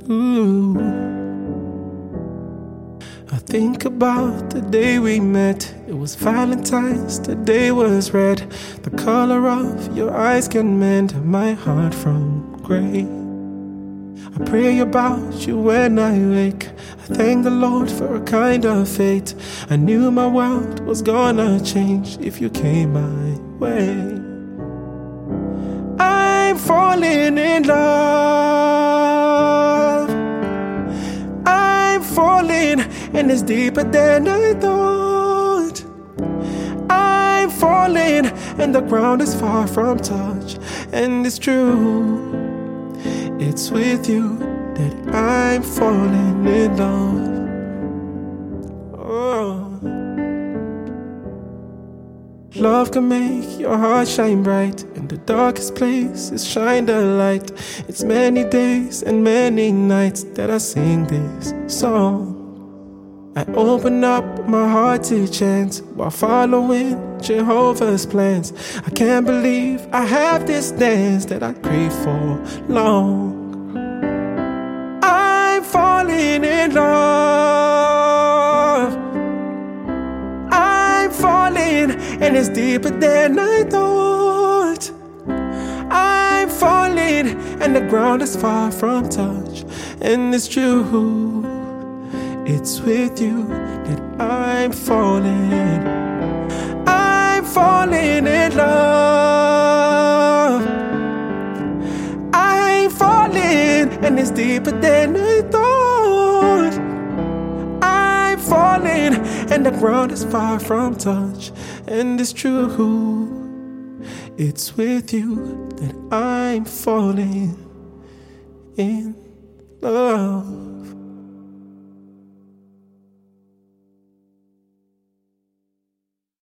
Ooh. I think about the day we met. It was Valentine's, the day was red. The color of your eyes can mend my heart from gray. I pray about you when I wake. I thank the Lord for a kind of fate. I knew my world was gonna change if you came my way. I'm falling in love. I'm falling, and it's deeper than I thought. I'm falling, and the ground is far from touch. And it's true, it's with you that I'm falling in love. Oh. Love can make your heart shine bright. In the darkest places, shine the light. It's many days and many nights that I sing this song. I open up my heart to chance while following Jehovah's plans. I can't believe I have this dance that I crave for long. I'm falling in love. I'm falling, and it's deeper than I thought. I'm falling, and the ground is far from touch. And it's true, it's with you that I'm falling. I'm falling in love. I'm falling, and it's deeper than I thought. I'm falling, and the ground is far from touch. And it's true, it's with you that I'm falling in love.